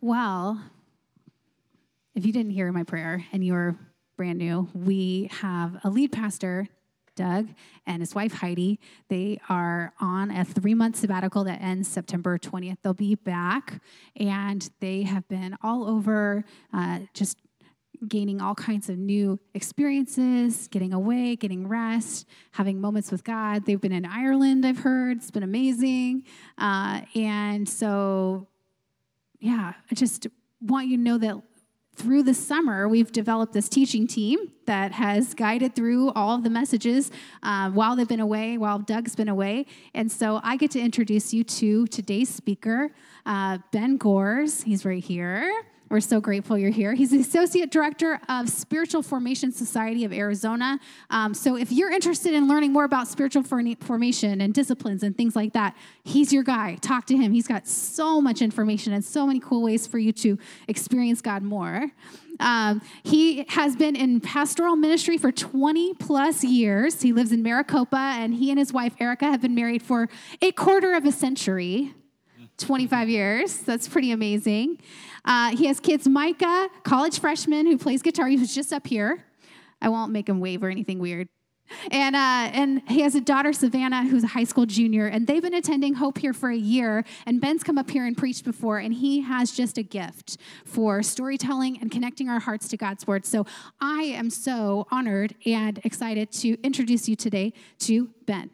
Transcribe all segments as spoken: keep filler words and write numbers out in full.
Well, if you didn't hear my prayer and you're brand new, we have a lead pastor, Doug, and his wife, Heidi. They are on a three-month sabbatical that ends September twentieth. They'll be back, and they have been all over uh, just gaining all kinds of new experiences, getting away, getting rest, having moments with God. They've been in Ireland, I've heard. It's been amazing. Uh, and so, yeah, I just want you to know that through the summer, we've developed this teaching team that has guided through all of the messages uh, while they've been away, while Doug's been away. And so I get to introduce you to today's speaker, uh, Ben Gores. He's right here. We're so grateful you're here. He's the Associate Director of Spiritual Formation Society of Arizona. Um, so if you're interested in learning more about spiritual for- formation and disciplines and things like that, he's your guy. Talk to him. He's got so much information and so many cool ways for you to experience God more. Um, he has been in pastoral ministry for twenty plus years. He lives in Maricopa, and he and his wife, Erica, have been married for a quarter of a century. twenty-five years. That's pretty amazing. Uh, he has kids, Micah, college freshman who plays guitar. He was just up here. I won't make him wave or anything weird. And uh, and he has a daughter, Savannah, who's a high school junior, and they've been attending Hope here for a year, and Ben's come up here and preached before, and he has just a gift for storytelling and connecting our hearts to God's word. So I am so honored and excited to introduce you today to Ben.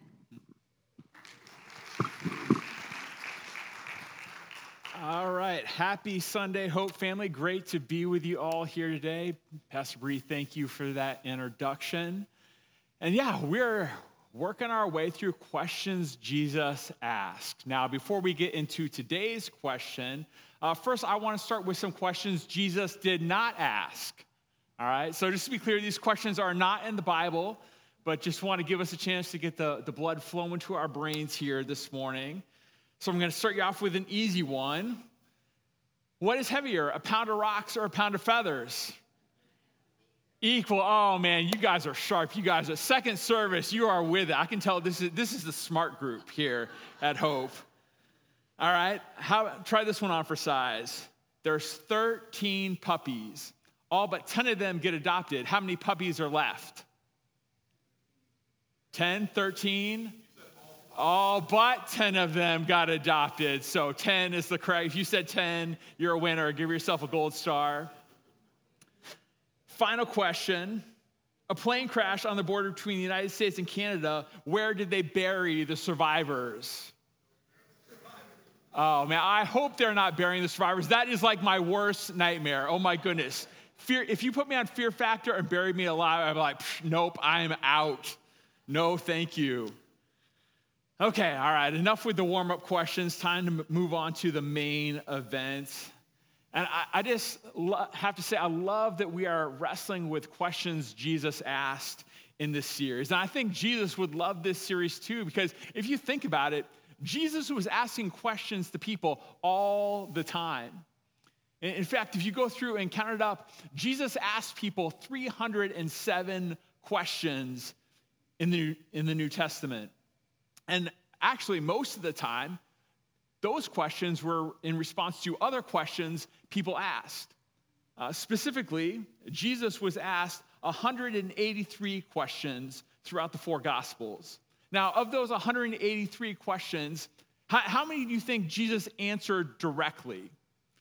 All right. Happy Sunday, Hope family. Great to be with you all here today. Pastor Bree, thank you for that introduction. And yeah, we're working our way through questions Jesus asked. Now, before we get into today's question, uh, first I want to start with some questions Jesus did not ask. All right. So just to be clear, these questions are not in the Bible, but just want to give us a chance to get the, the blood flowing to our brains here this morning. So I'm going to start you off with an easy one. What is heavier, a pound of rocks or a pound of feathers? Equal. Oh, man, you guys are sharp. You guys are second service. You are with it. I can tell this is this is the smart group here at Hope. All right. How, try this one on for size. There's thirteen puppies. All but ten of them get adopted. How many puppies are left? ten, thirteen? All but ten of them got adopted. So ten is the correct. If you said ten, you're a winner. Give yourself a gold star. Final question. A plane crash on the border between the United States and Canada. Where did they bury the survivors? Oh, man, I hope they're not burying the survivors. That is like my worst nightmare. Oh, my goodness. Fear. If you put me on Fear Factor and buried me alive, I'd be like, nope, I'm out. No, thank you. Okay, all right, enough with the warm-up questions. Time to move on to the main event. And I, I just lo- have to say, I love that we are wrestling with questions Jesus asked in this series. And I think Jesus would love this series too, because if you think about it, Jesus was asking questions to people all the time. In, in fact, if you go through and count it up, Jesus asked people three hundred seven questions in the, in the New Testament. And actually, most of the time, those questions were in response to other questions people asked. Uh, specifically, Jesus was asked one hundred eighty-three questions throughout the four Gospels. Now, of those one hundred eighty-three questions, how, how many do you think Jesus answered directly?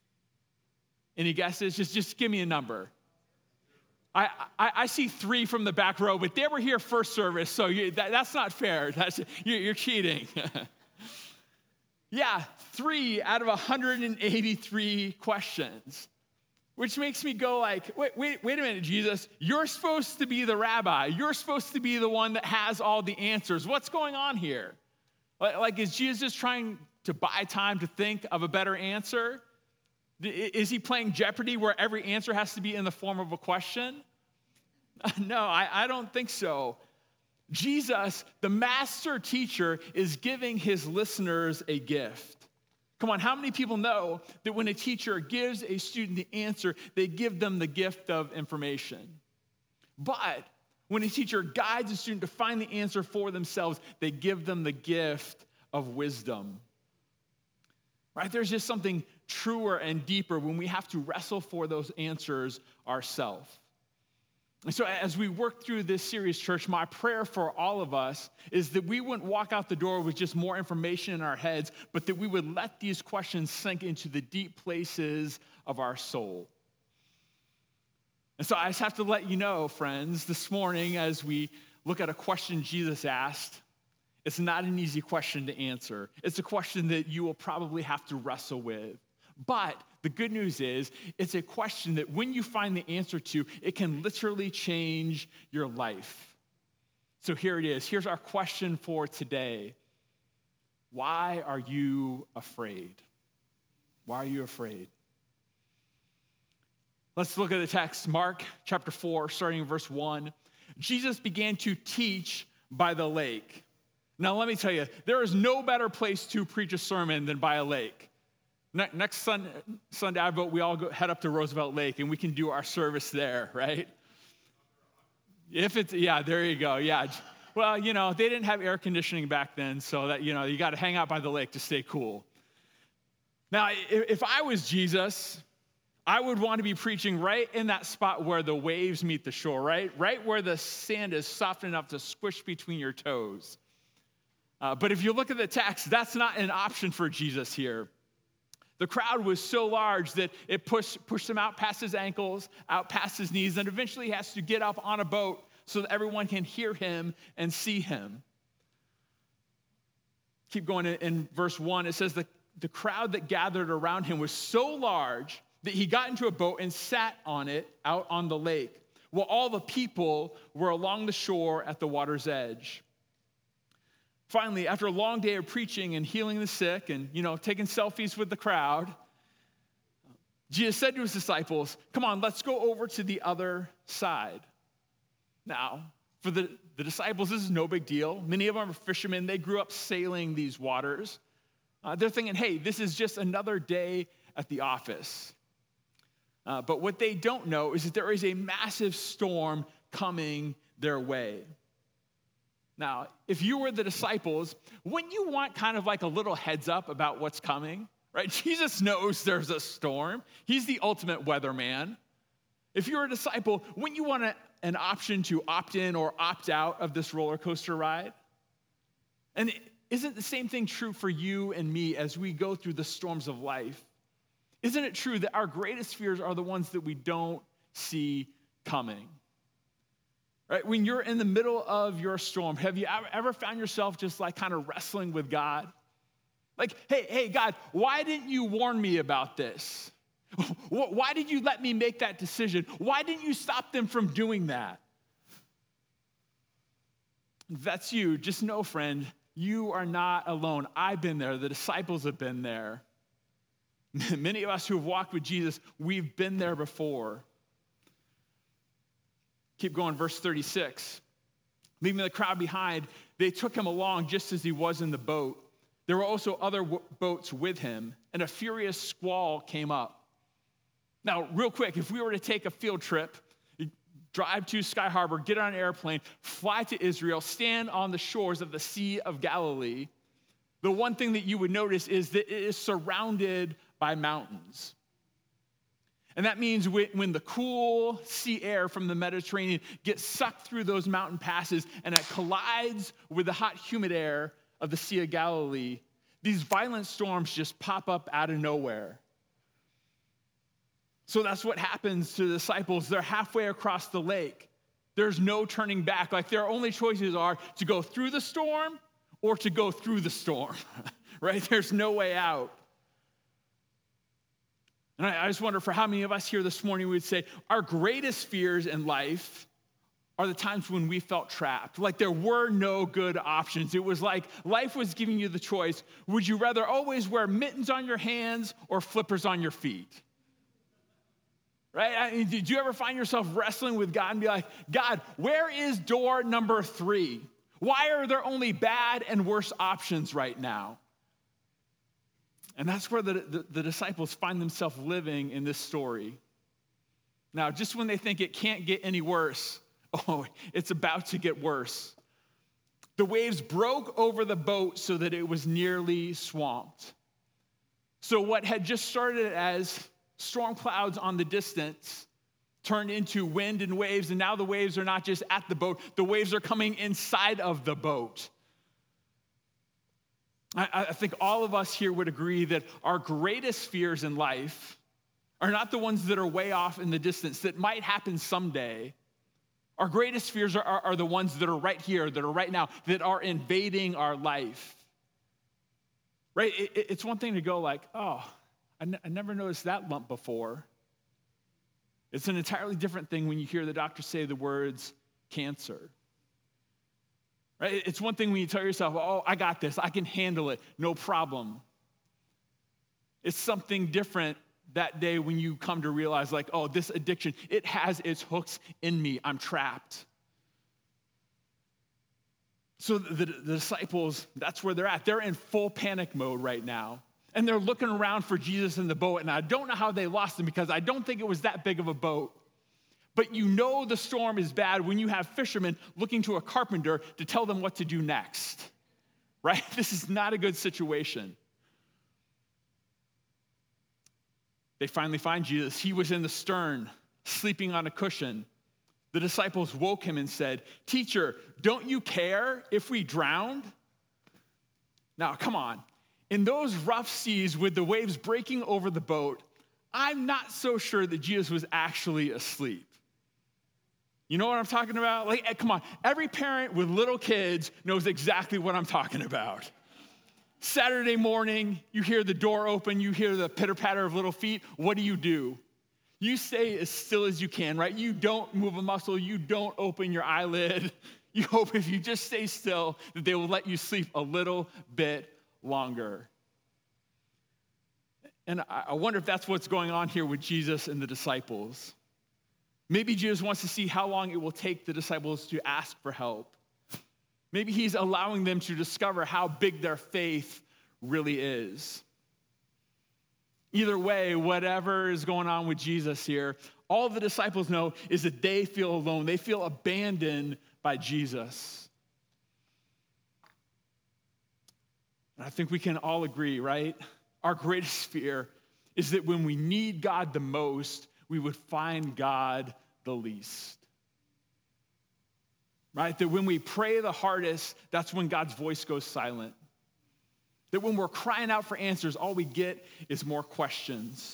Any guesses? Just, just give me a number. I, I, I see three from the back row, but they were here first service, so you, that, that's not fair. That's, you, you're cheating. Yeah, three out of one hundred eighty-three questions, which makes me go like, wait, wait, wait a minute, Jesus. You're supposed to be the rabbi. You're supposed to be the one that has all the answers. What's going on here? Like, like is Jesus just trying to buy time to think of a better answer? Is he playing Jeopardy where every answer has to be in the form of a question? No, I, I don't think so. Jesus, the master teacher, is giving his listeners a gift. Come on, how many people know that when a teacher gives a student the answer, they give them the gift of information? But when a teacher guides a student to find the answer for themselves, they give them the gift of wisdom. Right? There's just something truer and deeper when we have to wrestle for those answers ourselves. And so as we work through this series, church, my prayer for all of us is that we wouldn't walk out the door with just more information in our heads, but that we would let these questions sink into the deep places of our soul. And so I just have to let you know, friends, this morning as we look at a question Jesus asked, it's not an easy question to answer. It's a question that you will probably have to wrestle with. But the good news is, it's a question that when you find the answer to, it can literally change your life. So here it is. Here's our question for today. Why are you afraid? Why are you afraid? Let's look at the text. Mark chapter four, starting in verse one. Jesus began to teach by the lake. Now, let me tell you, there is no better place to preach a sermon than by a lake. Next Sunday, Sunday I vote we all go, head up to Roosevelt Lake, and we can do our service there, right? If it's, yeah, there you go, yeah. Well, you know, they didn't have air conditioning back then, so that, you know, you got to hang out by the lake to stay cool. Now, if I was Jesus, I would want to be preaching right in that spot where the waves meet the shore, right? Right where the sand is soft enough to squish between your toes. Uh, but if you look at the text, that's not an option for Jesus here. The crowd was so large that it pushed, pushed him out past his ankles, out past his knees, and eventually he has to get up on a boat so that everyone can hear him and see him. Keep going in, in verse one. It says, the, the crowd that gathered around him was so large that he got into a boat and sat on it out on the lake, while all the people were along the shore at the water's edge. Finally, after a long day of preaching and healing the sick and, you know, taking selfies with the crowd, Jesus said to his disciples, come on, let's go over to the other side. Now, for the, the disciples, this is no big deal. Many of them are fishermen. They grew up sailing these waters. Uh, they're thinking, hey, this is just another day at the office. Uh, but what they don't know is that there is a massive storm coming their way. Now, if you were the disciples, wouldn't you want kind of like a little heads up about what's coming, right? Jesus knows there's a storm. He's the ultimate weatherman. If you're a disciple, wouldn't you want a, an option to opt in or opt out of this roller coaster ride? And isn't the same thing true for you and me as we go through the storms of life? Isn't it true that our greatest fears are the ones that we don't see coming? Right? When you're in the middle of your storm, have you ever found yourself just like kind of wrestling with God? Like, hey, hey, God, why didn't you warn me about this? Why did you let me make that decision? Why didn't you stop them from doing that? If that's you, just know, friend, you are not alone. I've been there. The disciples have been there. Many of us who have walked with Jesus, we've been there before. Keep going, verse thirty-six. Leaving the crowd behind, they took him along just as he was in the boat. There were also other w- boats with him, and a furious squall came up. Now, real quick, if we were to take a field trip, drive to Sky Harbor, get on an airplane, fly to Israel, stand on the shores of the Sea of Galilee, the one thing that you would notice is that it is surrounded by mountains. And that means when the cool sea air from the Mediterranean gets sucked through those mountain passes and it collides with the hot, humid air of the Sea of Galilee, these violent storms just pop up out of nowhere. So that's what happens to the disciples. They're halfway across the lake. There's no turning back. Like their only choices are to go through the storm or to go through the storm, right? There's no way out. And I, I just wonder for how many of us here this morning we would say our greatest fears in life are the times when we felt trapped. Like there were no good options. It was like life was giving you the choice. Would you rather always wear mittens on your hands or flippers on your feet? Right? I mean, did you ever find yourself wrestling with God and be like, God, where is door number three? Why are there only bad and worse options right now? And that's where the, the, the disciples find themselves living in this story. Now, just when they think it can't get any worse, oh, it's about to get worse. The waves broke over the boat so that it was nearly swamped. So what had just started as storm clouds on the distance turned into wind and waves, and now the waves are not just at the boat, the waves are coming inside of the boat. I, I think all of us here would agree that our greatest fears in life are not the ones that are way off in the distance, that might happen someday. Our greatest fears are, are, are the ones that are right here, that are right now, that are invading our life. Right? It, it, it's one thing to go like, oh, I, n- I never noticed that lump before. It's an entirely different thing when you hear the doctor say the words cancer. Right? It's one thing when you tell yourself, oh, I got this, I can handle it, no problem. It's something different that day when you come to realize, like, oh, this addiction, it has its hooks in me. I'm trapped. So the, the disciples, that's where they're at. They're in full panic mode right now. And they're looking around for Jesus in the boat. And I don't know how they lost him because I don't think it was that big of a boat. But you know the storm is bad when you have fishermen looking to a carpenter to tell them what to do next. Right? This is not a good situation. They finally find Jesus. He was in the stern, sleeping on a cushion. The disciples woke him and said, "Teacher, don't you care if we drowned?" Now, come on. In those rough seas with the waves breaking over the boat, I'm not so sure that Jesus was actually asleep. You know what I'm talking about? Like, come on. Every parent with little kids knows exactly what I'm talking about. Saturday morning, you hear the door open, you hear the pitter-patter of little feet. What do you do? You stay as still as you can, right? You don't move a muscle. You don't open your eyelid. You hope if you just stay still that they will let you sleep a little bit longer. And I wonder if that's what's going on here with Jesus and the disciples. Maybe Jesus wants to see how long it will take the disciples to ask for help. Maybe he's allowing them to discover how big their faith really is. Either way, whatever is going on with Jesus here, all the disciples know is that they feel alone. They feel abandoned by Jesus. And I think we can all agree, right? Our greatest fear is that when we need God the most, we would find God the least. Right? That when we pray the hardest, that's when God's voice goes silent. That when we're crying out for answers, all we get is more questions.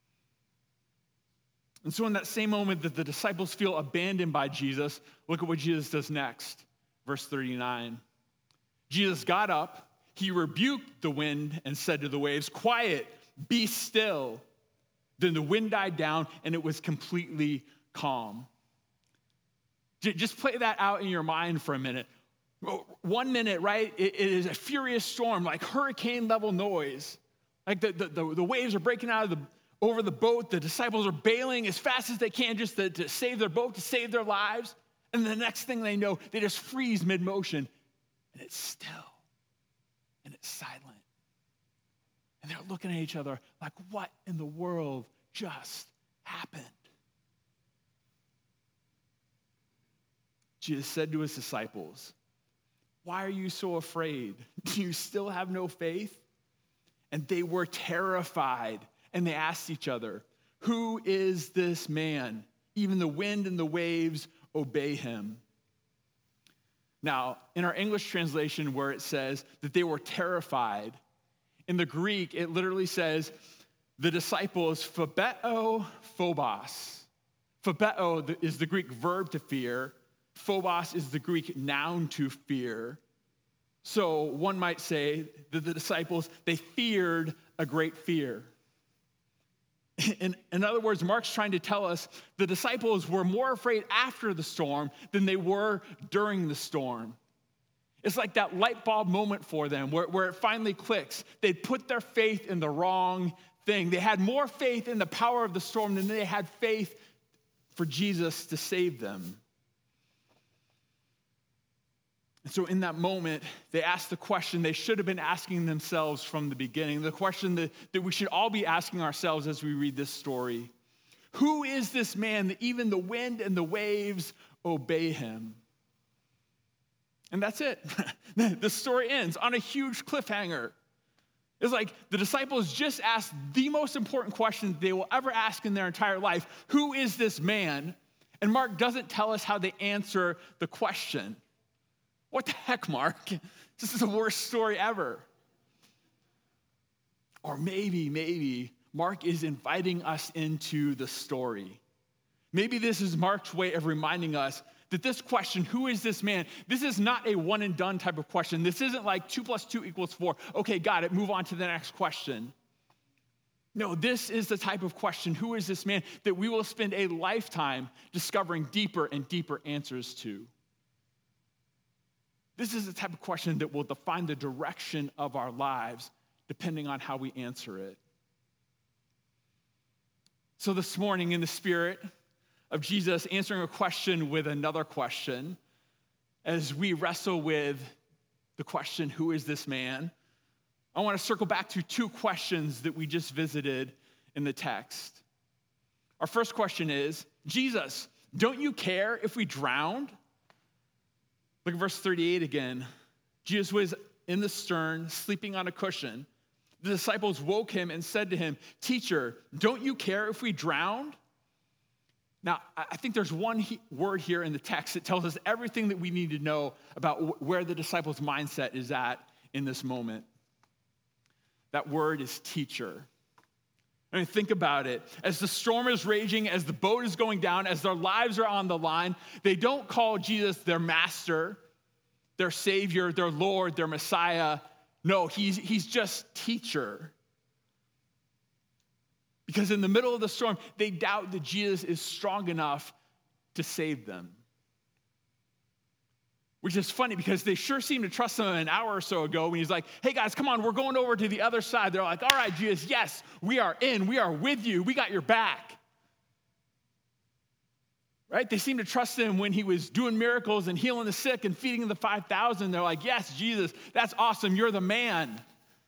And so in that same moment that the disciples feel abandoned by Jesus, look at what Jesus does next. Verse thirty-nine. Jesus got up, he rebuked the wind and said to the waves, "Quiet, be still." Then the wind died down and it was completely calm. Just play that out in your mind for a minute. One minute, right, it, it is a furious storm, like hurricane level noise. Like the, the, the, the waves are breaking out of the, over the boat. The disciples are bailing as fast as they can just to, to save their boat, to save their lives. And the next thing they know, they just freeze mid-motion. And it's still. And it's silent. And they're looking at each other like, what in the world just happened? Jesus said to his disciples, "Why are you so afraid? Do you still have no faith?" And they were terrified, and they asked each other, "Who is this man? Even the wind and the waves obey him." Now, in our English translation where it says that they were terrified, in the Greek, it literally says the disciples, phobeo phobos. Phobeo is the Greek verb to fear. Phobos is the Greek noun to fear. So one might say that the disciples, they feared a great fear. In, in other words, Mark's trying to tell us the disciples were more afraid after the storm than they were during the storm. It's like that light bulb moment for them where, where it finally clicks. They put their faith in the wrong thing. They had more faith in the power of the storm than they had faith for Jesus to save them. And so in that moment, they asked the question they should have been asking themselves from the beginning, the question that, that we should all be asking ourselves as we read this story. Who is this man that even the wind and the waves obey him? And that's it. The story ends on a huge cliffhanger. It's like the disciples just asked the most important question they will ever ask in their entire life. Who is this man? And Mark doesn't tell us how they answer the question. What the heck, Mark? This is the worst story ever. Or maybe, maybe Mark is inviting us into the story. Maybe this is Mark's way of reminding us that this question, who is this man? This is not a one and done type of question. This isn't like two plus two equals four. Okay, got it, move on to the next question. No, this is the type of question, who is this man, that we will spend a lifetime discovering deeper and deeper answers to. This is the type of question that will define the direction of our lives depending on how we answer it. So this morning, in the spirit of Jesus answering a question with another question, as we wrestle with the question, who is this man? I want to circle back to two questions that we just visited in the text. Our first question is, Jesus, don't you care if we drowned? Look at verse thirty-eight again. Jesus was in the stern, sleeping on a cushion. The disciples woke him and said to him, Teacher, don't you care if we drowned? Now, I think there's one he- word here in the text that tells us everything that we need to know about wh- where the disciples' mindset is at in this moment. That word is teacher. I mean, think about it. As the storm is raging, as the boat is going down, as their lives are on the line, they don't call Jesus their master, their savior, their Lord, their Messiah. No, he's, he's just teacher. Because in the middle of the storm, they doubt that Jesus is strong enough to save them. Which is funny because they sure seemed to trust him an hour or so ago when he's like, hey guys, come on, we're going over to the other side. They're like, all right, Jesus, yes, we are in. We are with you. We got your back. Right? They seemed to trust him when he was doing miracles and healing the sick and feeding the five thousand. They're like, yes, Jesus, that's awesome. You're the man.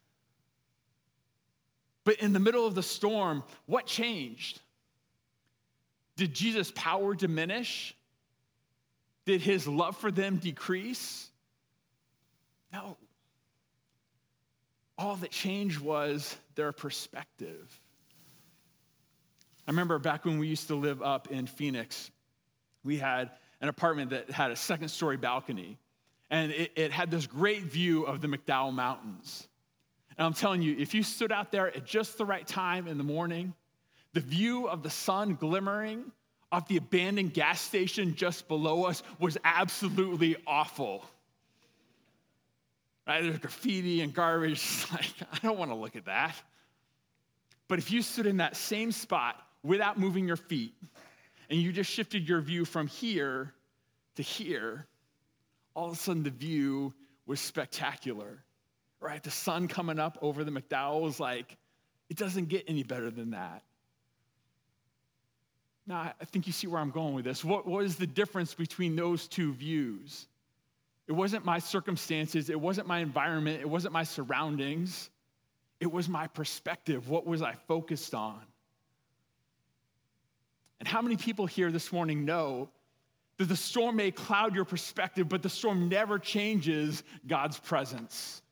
But in the middle of the storm, what changed? Did Jesus' power diminish? Did his love for them decrease? No. All that changed was their perspective. I remember back when we used to live up in Phoenix, we had an apartment that had a second story balcony, and it, it had this great view of the McDowell Mountains. And I'm telling you, if you stood out there at just the right time in the morning, the view of the sun glimmering off the abandoned gas station just below us was absolutely awful. Right? There's graffiti and garbage. Like, I don't want to look at that. But if you stood in that same spot without moving your feet, and you just shifted your view from here to here, all of a sudden the view was spectacular. Right? The sun coming up over the McDowells, like, it doesn't get any better than that. Now, I think you see where I'm going with this. What, what is the difference between those two views? It wasn't my circumstances. It wasn't my environment. It wasn't my surroundings. It was my perspective. What was I focused on? And how many people here this morning know that the storm may cloud your perspective, but the storm never changes God's presence?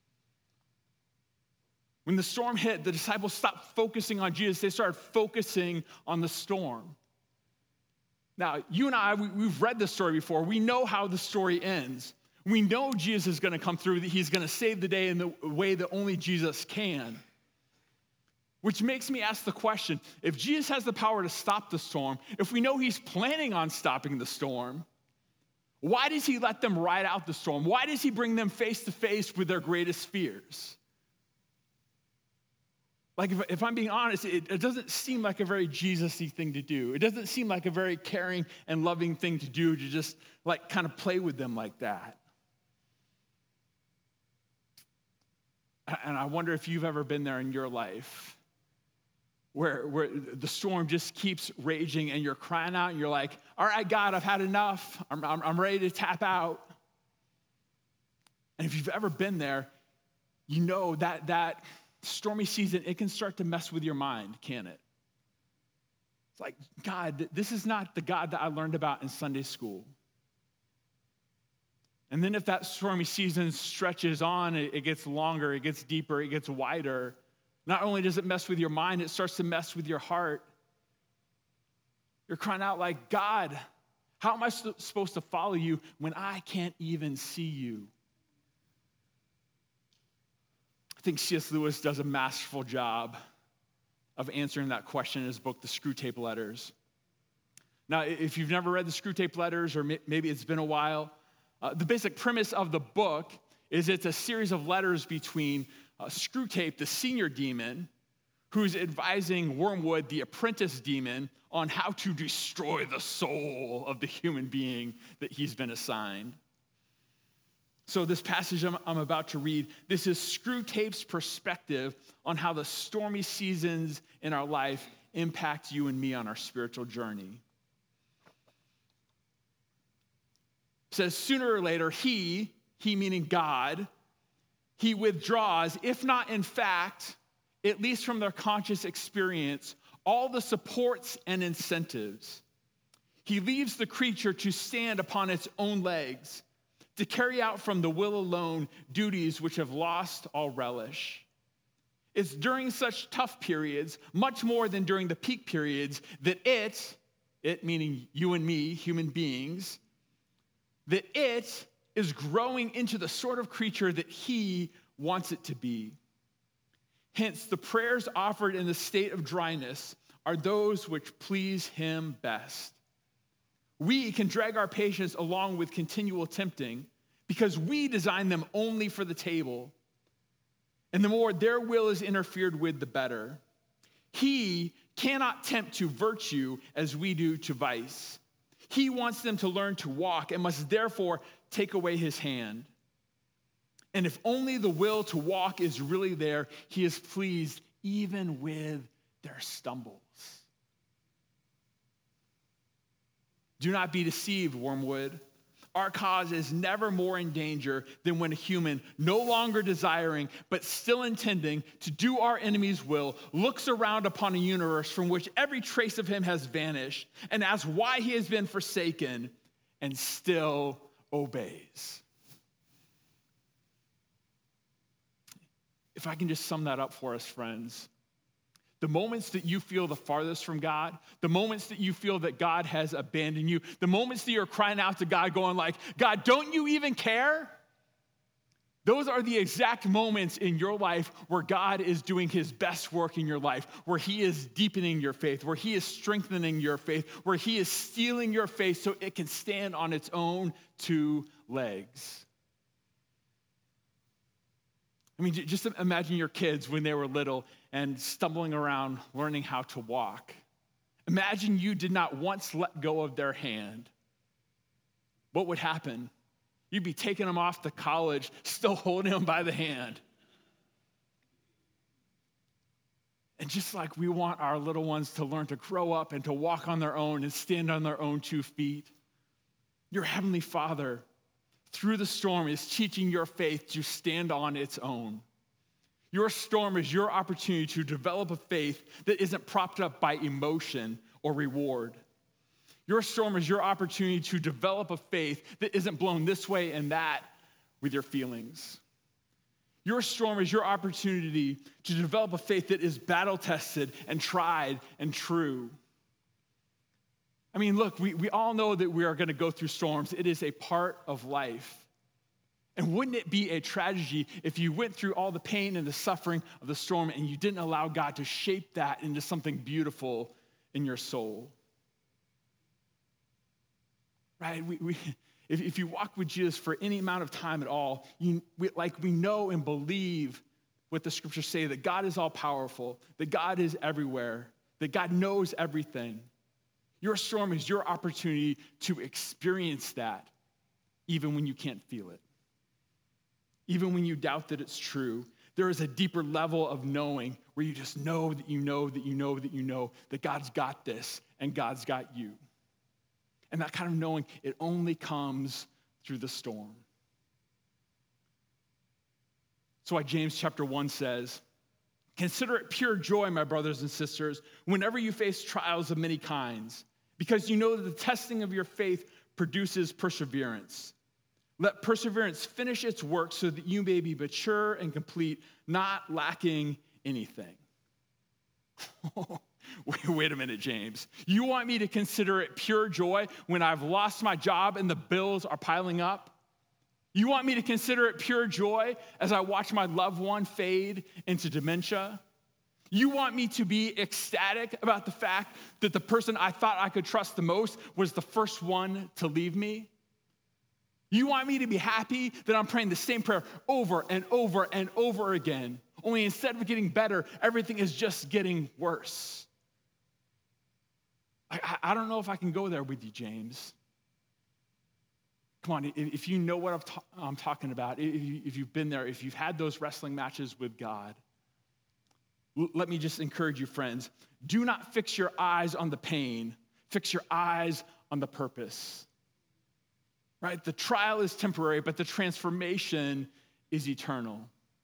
When the storm hit, the disciples stopped focusing on Jesus. They started focusing on the storm. Now, you and I, we, we've read this story before. We know how the story ends. We know Jesus is going to come through, that he's going to save the day in the way that only Jesus can. Which makes me ask the question, if Jesus has the power to stop the storm, if we know he's planning on stopping the storm, why does he let them ride out the storm? Why does he bring them face to face with their greatest fears? Like, if, if I'm being honest, it, it doesn't seem like a very Jesus-y thing to do. It doesn't seem like a very caring and loving thing to do, to just, like, kind of play with them like that. And I wonder if you've ever been there in your life where, where the storm just keeps raging and you're crying out and you're like, all right, God, I've had enough. I'm, I'm, I'm ready to tap out. And if you've ever been there, you know that that... stormy season, it can start to mess with your mind, can it? It's like, God, this is not the God that I learned about in Sunday school. And then if that stormy season stretches on, it, it gets longer, it gets deeper, it gets wider. Not only does it mess with your mind, it starts to mess with your heart. You're crying out like, God, how am I supposed to follow you when I can't even see you? I think C S Lewis does a masterful job of answering that question in his book, The Screwtape Letters. Now, if you've never read The Screwtape Letters, or maybe it's been a while, uh, the basic premise of the book is it's a series of letters between uh, Screwtape, the senior demon, who's advising Wormwood, the apprentice demon, on how to destroy the soul of the human being that he's been assigned. So this passage I'm, I'm about to read, this is Screwtape's perspective on how the stormy seasons in our life impact you and me on our spiritual journey. It says, sooner or later, he, he meaning God, he withdraws, if not in fact, at least from their conscious experience, all the supports and incentives. He leaves the creature to stand upon its own legs, to carry out from the will alone duties which have lost all relish. It's during such tough periods, much more than during the peak periods, that it, it meaning you and me, human beings, that it is growing into the sort of creature that he wants it to be. Hence, the prayers offered in the state of dryness are those which please him best. We can drag our patients along with continual tempting because we design them only for the table. And the more their will is interfered with, the better. He cannot tempt to virtue as we do to vice. He wants them to learn to walk and must therefore take away his hand. And if only the will to walk is really there, he is pleased even with their stumbles. Do not be deceived, Wormwood. Our cause is never more in danger than when a human, no longer desiring, but still intending to do our enemy's will, looks around upon a universe from which every trace of him has vanished and asks why he has been forsaken and still obeys. If I can just sum that up for us, friends. The moments that you feel the farthest from God, the moments that you feel that God has abandoned you, the moments that you're crying out to God going like, God, don't you even care? Those are the exact moments in your life where God is doing his best work in your life, where he is deepening your faith, where he is strengthening your faith, where he is steeling your faith so it can stand on its own two legs. I mean, just imagine your kids when they were little and stumbling around learning how to walk. Imagine you did not once let go of their hand. What would happen? You'd be taking them off to college, still holding them by the hand. And just like we want our little ones to learn to grow up and to walk on their own and stand on their own two feet, your Heavenly Father, through the storm, is teaching your faith to stand on its own. Your storm is your opportunity to develop a faith that isn't propped up by emotion or reward. Your storm is your opportunity to develop a faith that isn't blown this way and that with your feelings. Your storm is your opportunity to develop a faith that is battle-tested and tried and true. I mean, look, we, we all know that we are going to go through storms. It is a part of life. And wouldn't it be a tragedy if you went through all the pain and the suffering of the storm and you didn't allow God to shape that into something beautiful in your soul? Right? We, we, if, if you walk with Jesus for any amount of time at all, you, we, like we know and believe what the scriptures say, that God is all powerful, that God is everywhere, that God knows everything. Your storm is your opportunity to experience that even when you can't feel it. Even when you doubt that it's true, there is a deeper level of knowing where you just know that you know that you know that you know that God's got this and God's got you. And that kind of knowing, it only comes through the storm. That's why James chapter one says, consider it pure joy, my brothers and sisters, whenever you face trials of many kinds, because you know that the testing of your faith produces perseverance. Let perseverance finish its work so that you may be mature and complete, not lacking anything. wait, wait a minute, James. You want me to consider it pure joy when I've lost my job and the bills are piling up? You want me to consider it pure joy as I watch my loved one fade into dementia? You want me to be ecstatic about the fact that the person I thought I could trust the most was the first one to leave me? You want me to be happy that I'm praying the same prayer over and over and over again, only instead of getting better, everything is just getting worse? I, I don't know if I can go there with you, James. Come on, if you know what I'm, ta- I'm talking about, if, you, if you've been there, if you've had those wrestling matches with God, l- let me just encourage you, friends. Do not fix your eyes on the pain. Fix your eyes on the purpose. Right? The trial is temporary, but the transformation is eternal.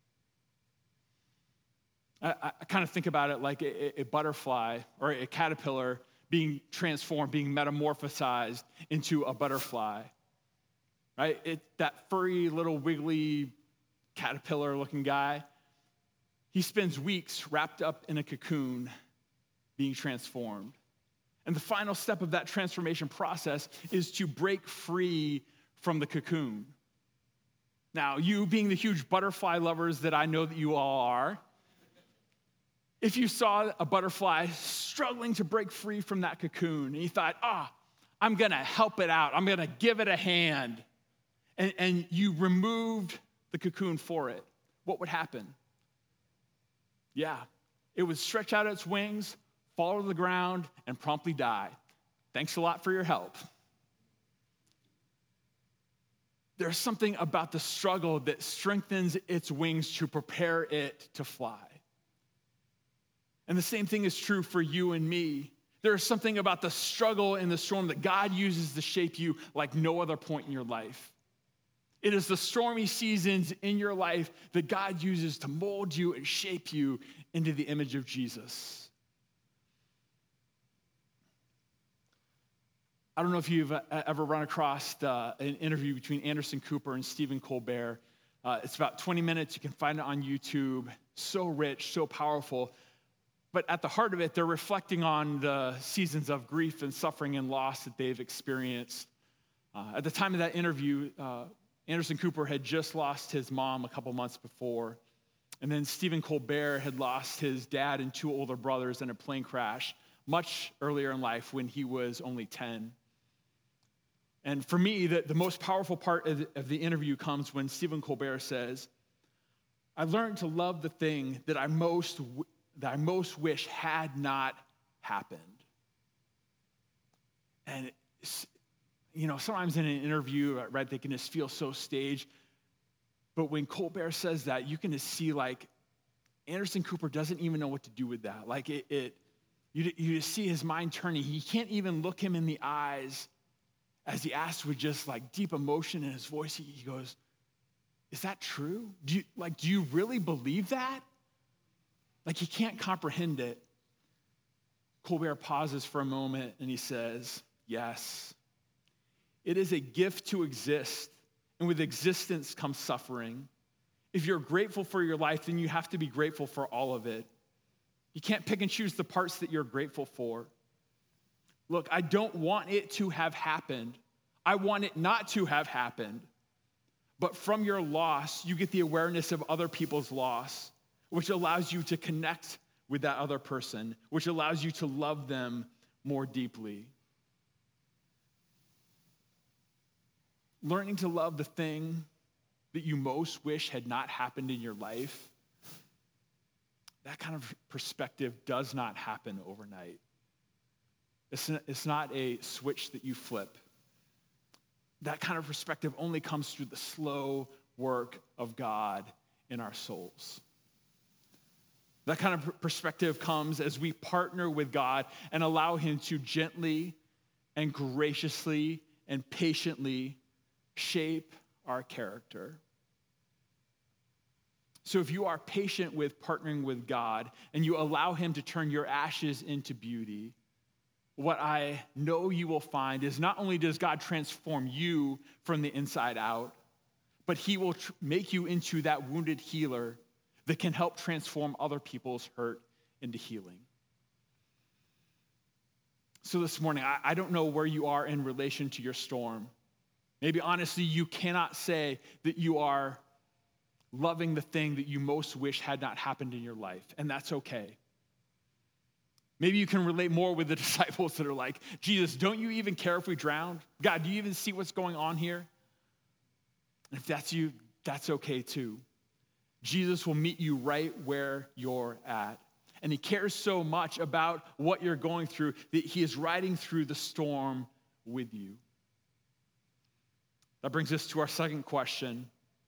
I, I kind of think about it like a, a butterfly or a caterpillar being transformed, being metamorphosized into a butterfly. Right? It, that furry little wiggly caterpillar-looking guy, he spends weeks wrapped up in a cocoon being transformed. And the final step of that transformation process is to break free from the cocoon. Now, you being the huge butterfly lovers that I know that you all are, if you saw a butterfly struggling to break free from that cocoon, and you thought, ah, oh, I'm gonna help it out, I'm gonna give it a hand, and, and you removed the cocoon for it, what would happen? Yeah, it would stretch out its wings, fall to the ground, and promptly die. Thanks a lot for your help. There's something about the struggle that strengthens its wings to prepare it to fly. And the same thing is true for you and me. There is something about the struggle and the storm that God uses to shape you like no other point in your life. It is the stormy seasons in your life that God uses to mold you and shape you into the image of Jesus. I don't know if you've ever run across uh, an interview between Anderson Cooper and Stephen Colbert. Uh, it's about twenty minutes. You can find it on YouTube. So rich, so powerful. But at the heart of it, they're reflecting on the seasons of grief and suffering and loss that they've experienced. Uh, at the time of that interview, uh, Anderson Cooper had just lost his mom a couple months before. And then Stephen Colbert had lost his dad and two older brothers in a plane crash much earlier in life when he was only ten. And for me, the, the most powerful part of the, of the interview comes when Stephen Colbert says, I learned to love the thing that I most that I most wish had not happened. And, you know, sometimes in an interview, right, they can just feel so staged. But when Colbert says that, you can just see, like, Anderson Cooper doesn't even know what to do with that. Like, it, it you, you just see his mind turning. He can't even look him in the eyes as he asks with just, like, deep emotion in his voice. He, he goes, is that true? Do you, like, do you really believe that? Like, he can't comprehend it. Colbert pauses for a moment and he says, yes, it is a gift to exist, and with existence comes suffering. If you're grateful for your life, then you have to be grateful for all of it. You can't pick and choose the parts that you're grateful for. Look, I don't want it to have happened. I want it not to have happened. But from your loss, you get the awareness of other people's loss, which allows you to connect with that other person, which allows you to love them more deeply. Learning to love the thing that you most wish had not happened in your life, that kind of perspective does not happen overnight. It's not, it's not a switch that you flip. That kind of perspective only comes through the slow work of God in our souls. That kind of perspective comes as we partner with God and allow him to gently and graciously and patiently shape our character. So if you are patient with partnering with God and you allow him to turn your ashes into beauty, what I know you will find is not only does God transform you from the inside out, but he will tr- make you into that wounded healer that can help transform other people's hurt into healing. So this morning, I, I don't know where you are in relation to your storm. Maybe honestly, you cannot say that you are loving the thing that you most wish had not happened in your life, and that's okay. Maybe you can relate more with the disciples that are like, Jesus, don't you even care if we drowned? God, do you even see what's going on here? And if that's you, that's okay too. Jesus will meet you right where you're at. And he cares so much about what you're going through that he is riding through the storm with you. That brings us to our second question.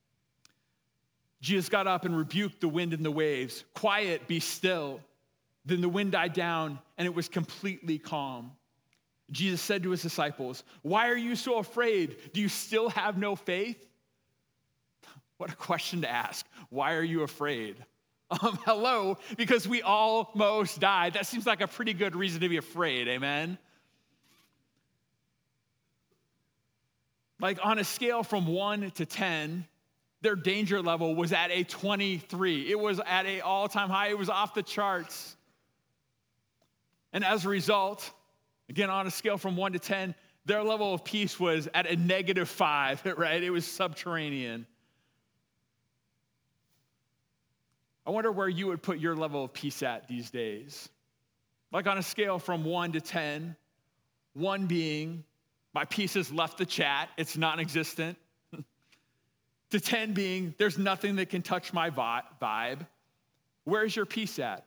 Jesus got up and rebuked the wind and the waves. Quiet, be still. Then the wind died down, and it was completely calm. Jesus said to his disciples, why are you so afraid? Do you still have no faith? What a question to ask. Why are you afraid? Um, hello, because we almost died. That seems like a pretty good reason to be afraid, amen? Like on a scale from one to ten, their danger level was at a twenty-three. It was at an all-time high. It was off the charts. And as a result, again, on a scale from one to ten, their level of peace was at a negative five, right? It was subterranean. I wonder where you would put your level of peace at these days. Like on a scale from one to ten, one being, my peace has left the chat, it's non-existent, to ten being, there's nothing that can touch my vibe. Where's your peace at?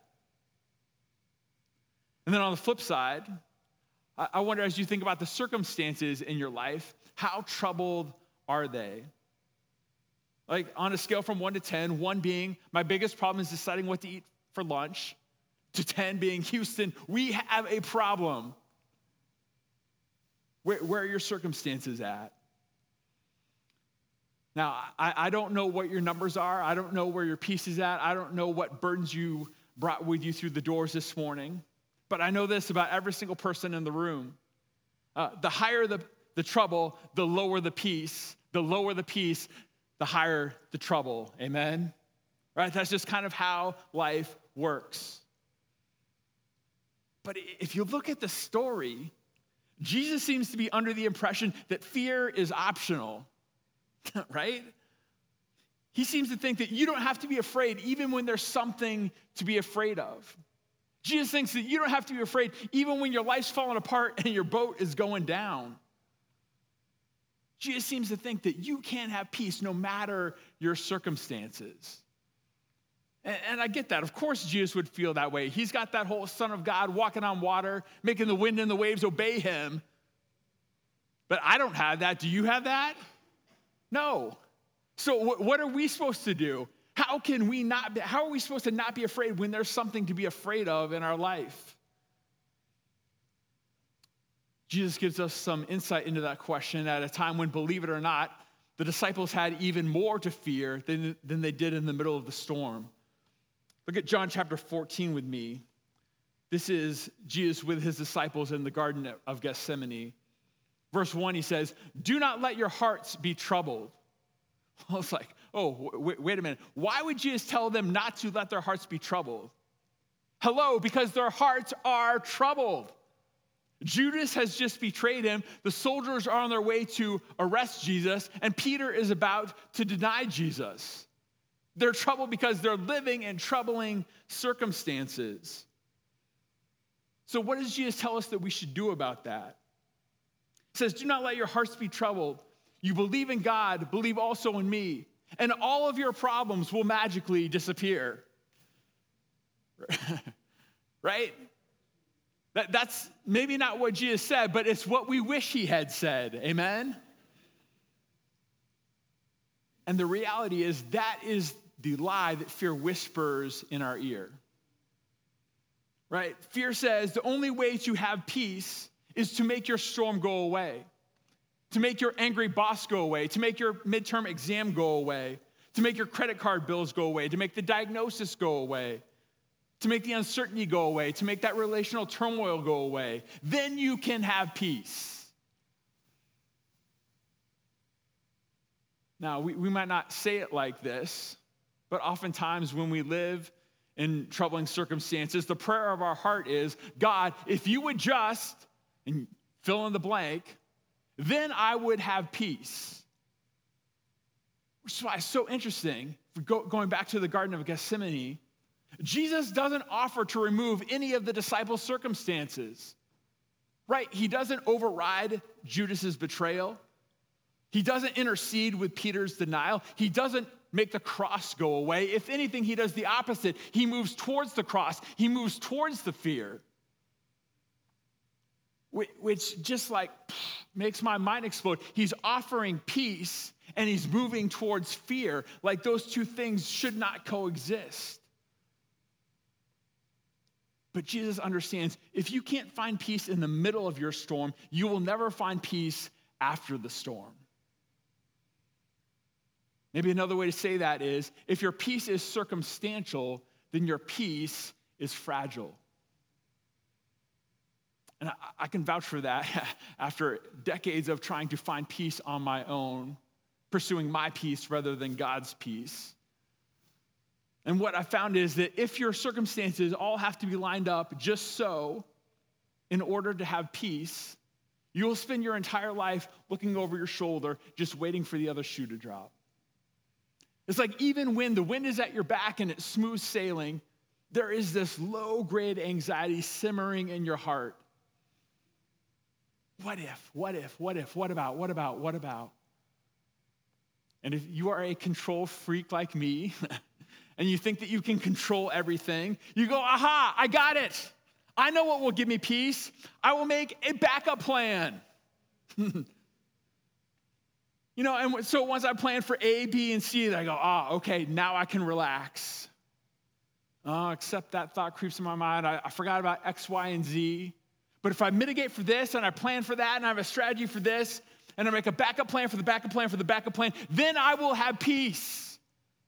And then on the flip side, I wonder as you think about the circumstances in your life, how troubled are they? Like on a scale from one to ten, one being, my biggest problem is deciding what to eat for lunch, to ten being, Houston, we have a problem. Where, where are your circumstances at? Now, I, I don't know what your numbers are. I don't know where your peace is at. I don't know what burdens you brought with you through the doors this morning. But I know this about every single person in the room. Uh, the higher the, the trouble, the lower the peace. The lower the peace, the higher the trouble. Amen? Right? That's just kind of how life works. But if you look at the story, Jesus seems to be under the impression that fear is optional. Right? He seems to think that you don't have to be afraid even when there's something to be afraid of. Jesus thinks that you don't have to be afraid even when your life's falling apart and your boat is going down. Jesus seems to think that you can have peace no matter your circumstances. And, and I get that. Of course Jesus would feel that way. He's got that whole Son of God walking on water, making the wind and the waves obey him. But I don't have that. Do you have that? No. So what, what are we supposed to do? How can we not be, how are we supposed to not be afraid when there's something to be afraid of in our life? Jesus gives us some insight into that question at a time when, believe it or not, the disciples had even more to fear than, than they did in the middle of the storm. Look at John chapter fourteen with me. This is Jesus with his disciples in the Garden of Gethsemane. Verse one, he says, do not let your hearts be troubled. I was like, oh, wait, wait a minute. Why would Jesus tell them not to let their hearts be troubled? Hello, because their hearts are troubled. Judas has just betrayed him. The soldiers are on their way to arrest Jesus, and Peter is about to deny Jesus. They're troubled because they're living in troubling circumstances. So what does Jesus tell us that we should do about that? He says, do not let your hearts be troubled. You believe in God, believe also in me, and all of your problems will magically disappear. Right? That, that's maybe not what Jesus said, but it's what we wish he had said. Amen? And the reality is that is the lie that fear whispers in our ear. Right? Fear says the only way to have peace is to make your storm go away, to make your angry boss go away, to make your midterm exam go away, to make your credit card bills go away, to make the diagnosis go away, to make the uncertainty go away, to make that relational turmoil go away. Then you can have peace. Now, we, we might not say it like this, but oftentimes when we live in troubling circumstances, the prayer of our heart is, God, if you would just, and fill in the blank, then I would have peace. Which is why it's so interesting, go, going back to the Garden of Gethsemane, Jesus doesn't offer to remove any of the disciples' circumstances, right? He doesn't override Judas's betrayal. He doesn't intercede with Peter's denial. He doesn't make the cross go away. If anything, he does the opposite. He moves towards the cross. He moves towards the fear, which just like makes my mind explode. He's offering peace and he's moving towards fear. Like those two things should not coexist. But Jesus understands if you can't find peace in the middle of your storm, you will never find peace after the storm. Maybe another way to say that is, if your peace is circumstantial, then your peace is fragile. And I, I can vouch for that after decades of trying to find peace on my own, pursuing my peace rather than God's peace. And what I found is that if your circumstances all have to be lined up just so in order to have peace, you will spend your entire life looking over your shoulder, just waiting for the other shoe to drop. It's like even when the wind is at your back and it's smooth sailing, there is this low-grade anxiety simmering in your heart. What if, what if, what if, what about, what about, what about? And if you are a control freak like me, and you think that you can control everything, you go, aha, I got it. I know what will give me peace. I will make a backup plan. You know, and so once I plan for A, B, and C, I go, ah, oh, okay, now I can relax. Oh, except that thought creeps in my mind. I, I forgot about X, Y, and Z. But if I mitigate for this, and I plan for that, and I have a strategy for this, and I make a backup plan for the backup plan for the backup plan, then I will have peace.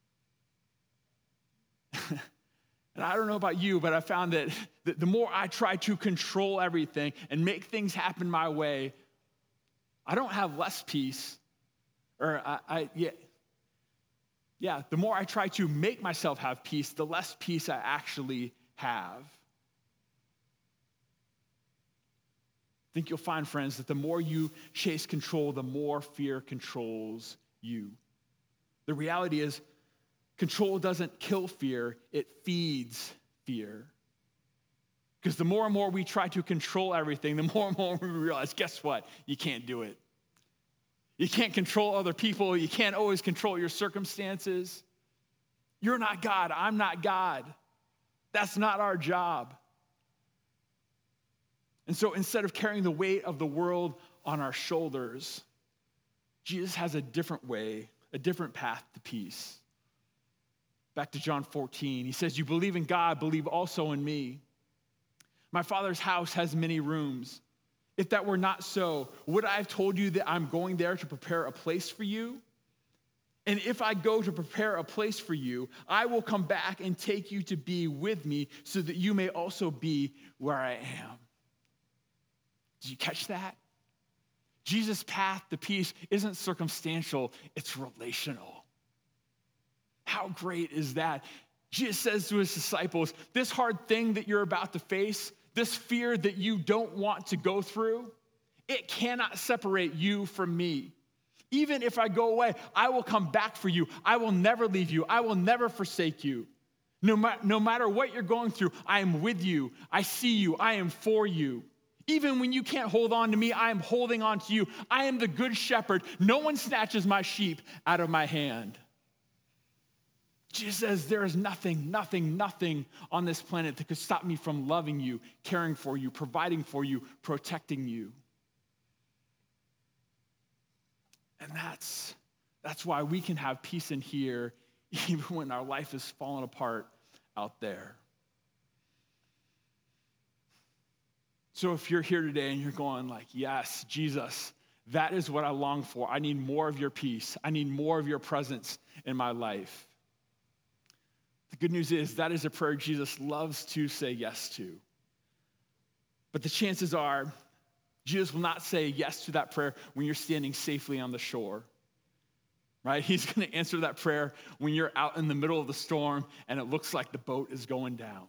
And I don't know about you, but I found that the more I try to control everything and make things happen my way, I don't have less peace. Or I, I yeah, yeah, the more I try to make myself have peace, the less peace I actually have. I think you'll find, friends, that the more you chase control, the more fear controls you. The reality is, control doesn't kill fear, it feeds fear. Because the more and more we try to control everything, the more and more we realize, guess what? You can't do it. You can't control other people. You can't always control your circumstances. You're not God. I'm not God. That's not our job. And so instead of carrying the weight of the world on our shoulders, Jesus has a different way, a different path to peace. Back to John fourteen, he says, you believe in God, believe also in me. My Father's house has many rooms. If that were not so, would I have told you that I'm going there to prepare a place for you? And if I go to prepare a place for you, I will come back and take you to be with me so that you may also be where I am. Did you catch that? Jesus' path to peace isn't circumstantial, it's relational. How great is that? Jesus says to his disciples, this hard thing that you're about to face, this fear that you don't want to go through, it cannot separate you from me. Even if I go away, I will come back for you. I will never leave you. I will never forsake you. No, ma- no matter what you're going through, I am with you. I see you. I am for you. Even when you can't hold on to me, I am holding on to you. I am the good shepherd. No one snatches my sheep out of my hand. Jesus says there is nothing, nothing, nothing on this planet that could stop me from loving you, caring for you, providing for you, protecting you. And that's, that's why we can have peace in here even when our life is falling apart out there. So if you're here today and you're going like, yes, Jesus, that is what I long for. I need more of your peace. I need more of your presence in my life. The good news is that is a prayer Jesus loves to say yes to. But the chances are Jesus will not say yes to that prayer when you're standing safely on the shore. right? He's going to answer that prayer when you're out in the middle of the storm and it looks like the boat is going down.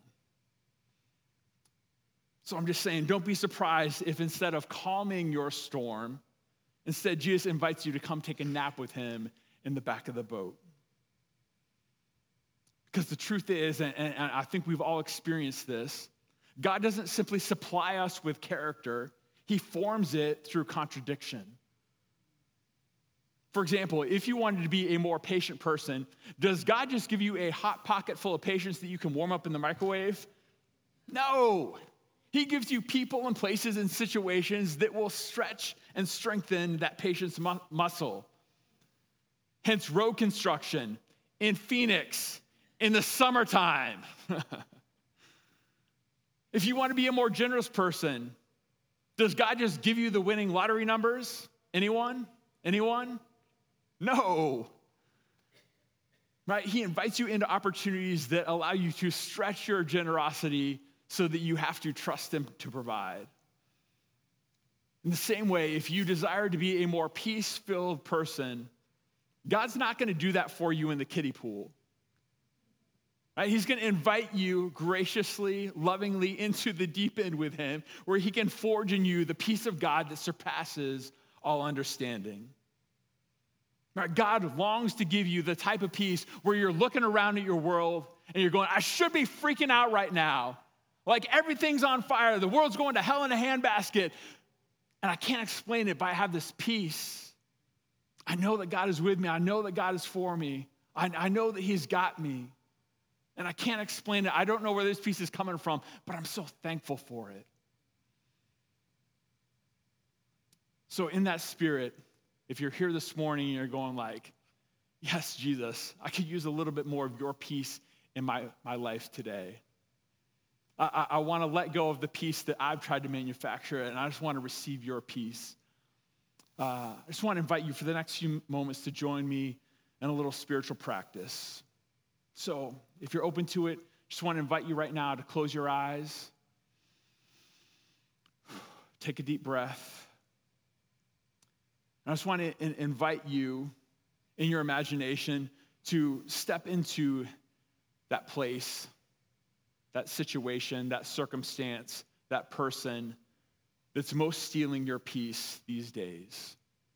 So I'm just saying, don't be surprised if instead of calming your storm, instead Jesus invites you to come take a nap with him in the back of the boat. Because the truth is, and, and I think we've all experienced this, God doesn't simply supply us with character, he forms it through contradiction. For example, if you wanted to be a more patient person, does God just give you a hot pocket full of patience that you can warm up in the microwave? No. He gives you people and places and situations that will stretch and strengthen that patience mu- muscle. Hence, road construction in Phoenix in the summertime. If you want to be a more generous person, does God just give you the winning lottery numbers? Anyone? Anyone? No. Right? He invites you into opportunities that allow you to stretch your generosity so that you have to trust him to provide. In the same way, if you desire to be a more peace-filled person, God's not going to do that for you in the kiddie pool. Right? He's going to invite you graciously, lovingly into the deep end with him, where he can forge in you the peace of God that surpasses all understanding. Right? God longs to give you the type of peace where you're looking around at your world and you're going, I should be freaking out right now. Like everything's on fire. The world's going to hell in a handbasket. And I can't explain it, but I have this peace. I know that God is with me. I know that God is for me. I, I know that he's got me. And I can't explain it. I don't know where this peace is coming from, but I'm so thankful for it. So in that spirit, if you're here this morning and you're going like, yes, Jesus, I could use a little bit more of your peace in my, my life today. I, I, I want to let go of the peace that I've tried to manufacture, and I just want to receive your peace. Uh, I just want to invite you for the next few moments to join me in a little spiritual practice. So if you're open to it, just want to invite you right now to close your eyes. Take a deep breath. I just want to in- invite you in your imagination to step into that place, that situation, that circumstance, that person that's most stealing your peace these days.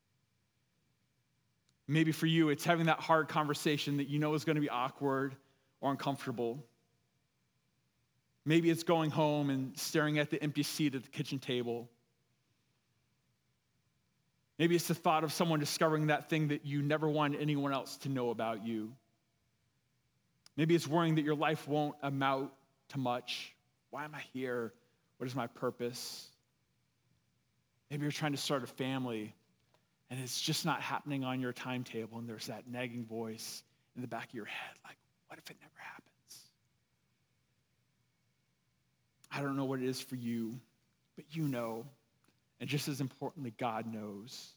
Maybe for you, it's having that hard conversation that you know is going to be awkward or uncomfortable. Maybe it's going home and staring at the empty seat at the kitchen table. Maybe it's the thought of someone discovering that thing that you never wanted anyone else to know about you. Maybe it's worrying that your life won't amount to much. Why am I here? What is my purpose? Maybe you're trying to start a family and it's just not happening on your timetable, and there's that nagging voice in the back of your head, like, what if it never happens? I don't know what it is for you, but you know. And just as importantly, God knows.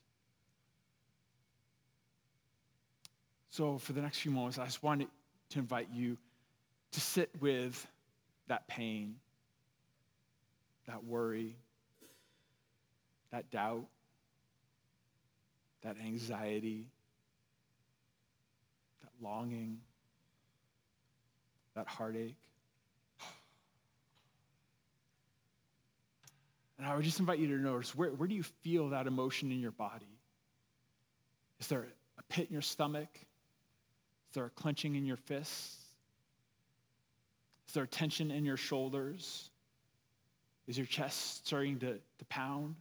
So for the next few moments, I just wanted to invite you to sit with that pain, that worry, that doubt, that anxiety, that longing, that heartache. And I would just invite you to notice, where, where do you feel that emotion in your body? Is there a pit in your stomach? Is there a clenching in your fists? Is there a tension in your shoulders? Is your chest starting to, to pound?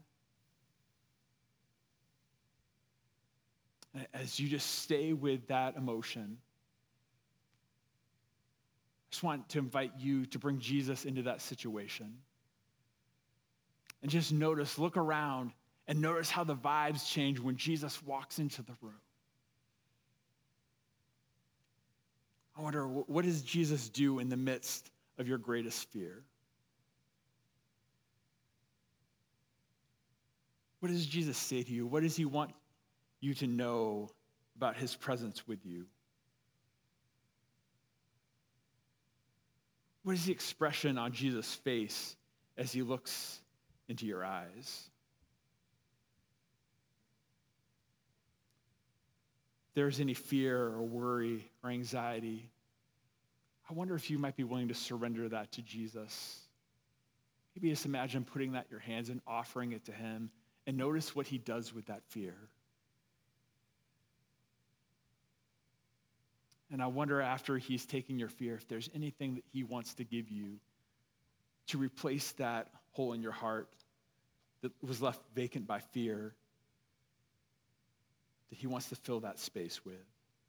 As you just stay with that emotion, I just want to invite you to bring Jesus into that situation. And just notice, look around, and notice how the vibes change when Jesus walks into the room. I wonder, what does Jesus do in the midst of your greatest fear? What does Jesus say to you? What does he want you to know about his presence with you? What is the expression on Jesus' face as he looks into your eyes? there's any fear or worry or anxiety, I wonder if you might be willing to surrender that to Jesus. Maybe just imagine putting that in your hands and offering it to him, and notice what he does with that fear. And I wonder, after he's taking your fear, if there's anything that he wants to give you to replace that hole in your heart that was left vacant by fear, that he wants to fill that space with.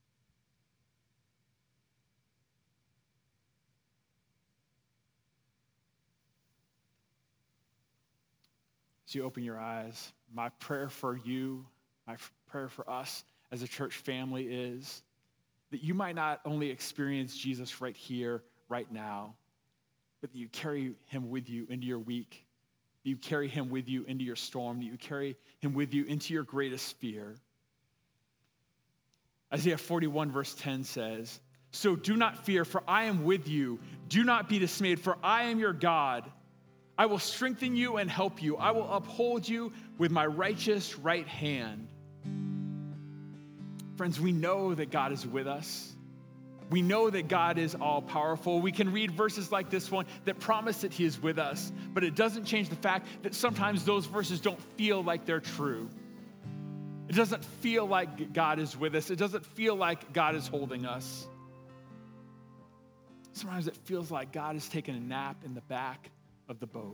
As you open your eyes, my prayer for you, my prayer for us as a church family is that you might not only experience Jesus right here, right now, but that you carry him with you into your week, that you carry him with you into your storm, that you carry him with you into your greatest fear. Isaiah forty-one verse ten says, "So do not fear, for I am with you. Do not be dismayed, for I am your God. I will strengthen you and help you. I will uphold you with my righteous right hand." Friends, we know that God is with us. We know that God is all-powerful. We can read verses like this one that promise that he is with us, but it doesn't change the fact that sometimes those verses don't feel like they're true. It doesn't feel like God is with us. It doesn't feel like God is holding us. Sometimes it feels like God is taking a nap in the back of the boat.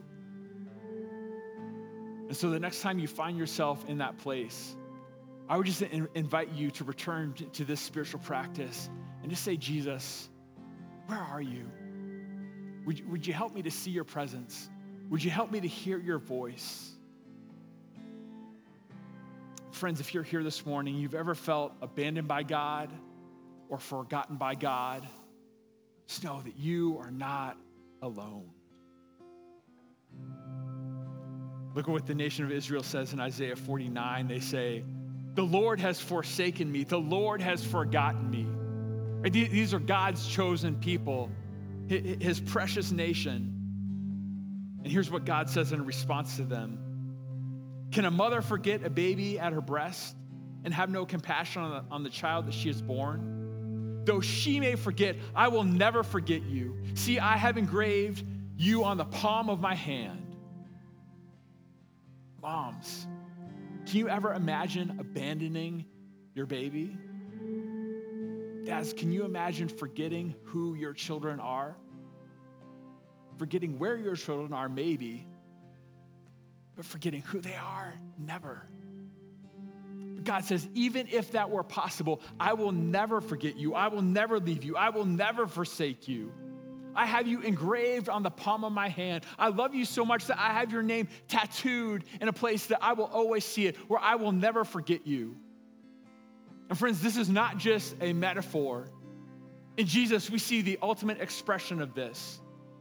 And so the next time you find yourself in that place, I would just in- invite you to return to, to this spiritual practice and just say, "Jesus, where are you? Would you, would you help me to see your presence? Would you help me to hear your voice?" Friends, if you're here this morning, you've ever felt abandoned by God or forgotten by God, just know that you are not alone. Look at what the nation of Israel says in Isaiah forty-nine. They say, "The Lord has forsaken me. The Lord has forgotten me." Right? These are God's chosen people, his precious nation. And here's what God says in response to them. "Can a mother forget a baby at her breast and have no compassion on the, on the child that she has born? Though she may forget, I will never forget you. See, I have engraved you on the palm of my hand." Moms, can you ever imagine abandoning your baby? Dads, can you imagine forgetting who your children are? Forgetting where your children are, maybe, but forgetting who they are, never. But God says, even if that were possible, I will never forget you. I will never leave you. I will never forsake you. I have you engraved on the palm of my hand. I love you so much that I have your name tattooed in a place that I will always see it, where I will never forget you. And friends, this is not just a metaphor. In Jesus, we see the ultimate expression of this.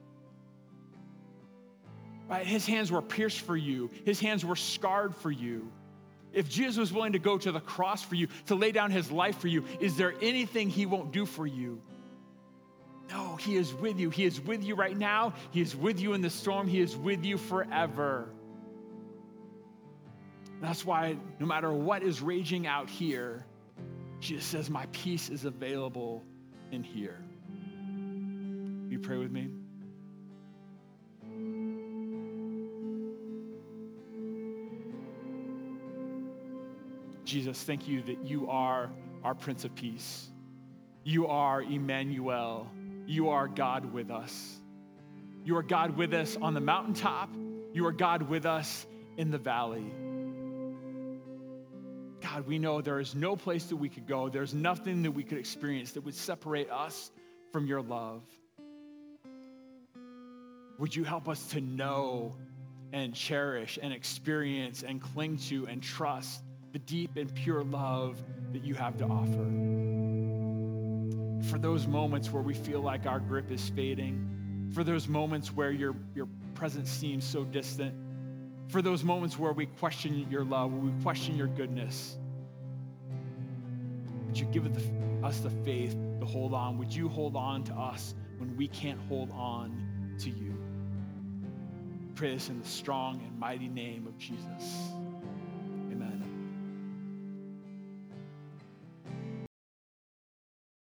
Right? His hands were pierced for you. His hands were scarred for you. If Jesus was willing to go to the cross for you, to lay down his life for you, is there anything he won't do for you? No, he is with you. He is with you right now. He is with you in the storm. He is with you forever. That's why no matter what is raging out here, Jesus says, my peace is available in here. Will you pray with me? Jesus, thank you that you are our Prince of Peace. You are Emmanuel. You are God with us. You are God with us on the mountaintop. You are God with us in the valley. God, we know there is no place that we could go. There's nothing that we could experience that would separate us from your love. Would you help us to know and cherish and experience and cling to and trust the deep and pure love that you have to offer? For those moments where we feel like our grip is fading, for those moments where your, your presence seems so distant, for those moments where we question your love, where we question your goodness, would you give us the faith to hold on? Would you hold on to us when we can't hold on to you? Pray this in the strong and mighty name of Jesus.